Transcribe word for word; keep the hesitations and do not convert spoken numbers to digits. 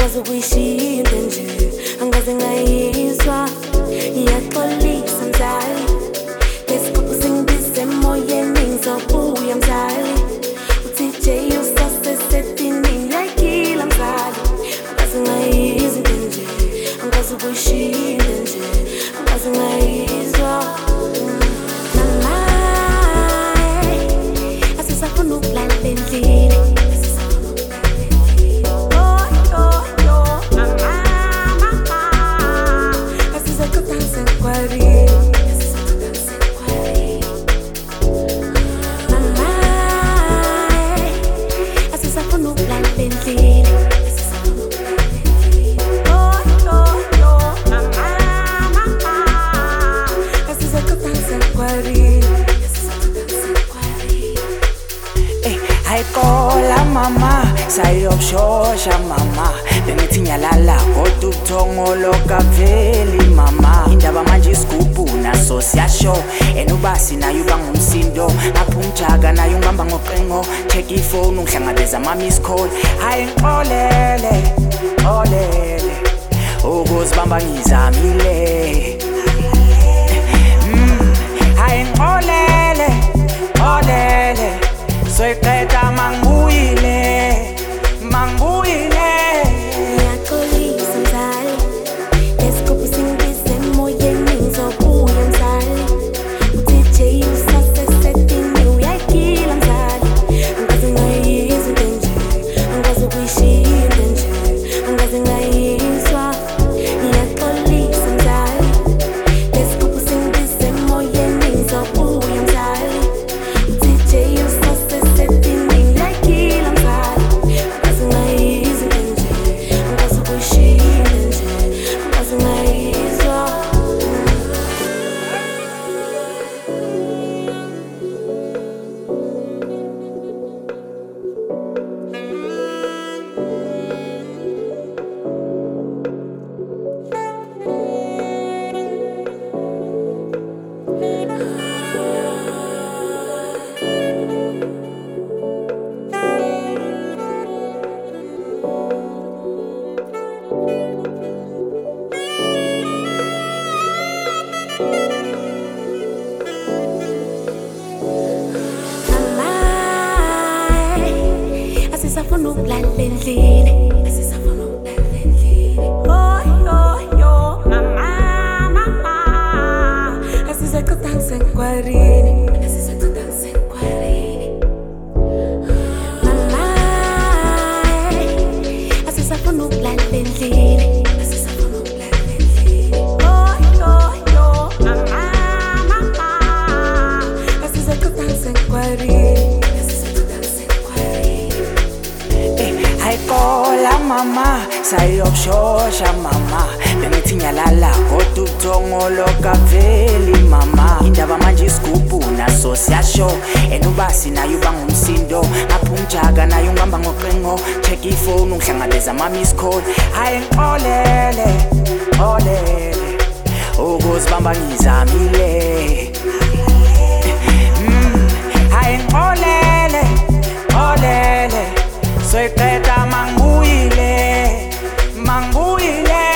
angazi ukuyishinda nje, angaze ngayizwa. Iyaxolisa mzali, lesigubhu singibize emoyeni ngizobuya mzali. U-T J usasesetini ngiyayikila mzali, angaze ngayizwa nje, angazi ukuyishinda nje, angaze ngayizwa. Mama, asisafuna ukulala endlini. Ayikola mama, sayobshosha mama. Bengithi nyalala kodwa ubuthongolo kaveli mama. Indaba manje isigubhu naso siyasho, and ubasi nayo uba ngumsindo. Apha umjaka nayo ungihamba ngoqengo, check ifone ungihlangabeza ama-miss call. Hayi ngixolele, olele, ukuzibamba ngizamile. Mm, hayi ngixolele, olele, soyiqeda mangibuyile, mangibuyile. Iyaxolisa mzali, lesigubhu singibize emoyeni ngizobuya mzali. U-T J usasesetini uyayikila mzali, angaze ngayizwa nje, angaze ukuyishinda nje, angaze ngayizwa. Iyaxolisa mzali, lesigubhu singibize emoyeni ngizobuya mzali. U-T J usasesetini uyayikila mzali, angaze ngayizwa nje, angaze ukuyishinda nje, angaze ngayizwa. Mama, asisafuna ukulala endlini. Asisafuna ukulala endlini. Oh yo yo, mama, mama, asisaqeda ngisengwarini. Asisaqeda ngisengwarini. Mama, asisafuna ukulala endlini. Asisafuna ukulala endlini. Oh yo yo, mama, mama, asisaqeda ngisengwarini. Ayikola mama, sayobshosha mama. Bengithi nyalala kodwa ubuthongolo kaveli mama. Indaba manje isigubhu naso siyasho, and ubasi nayo uba ngumsindo. Apha umjaka nayo ungihamba ngoqengo, check ifone ungihlangabeza ama-miss call. Hayi ngixolele, olele, ukuzibamba ngizamile. Mm, hayi ngixolele, olele, soyiqeda mangibuyile, mangibuyile.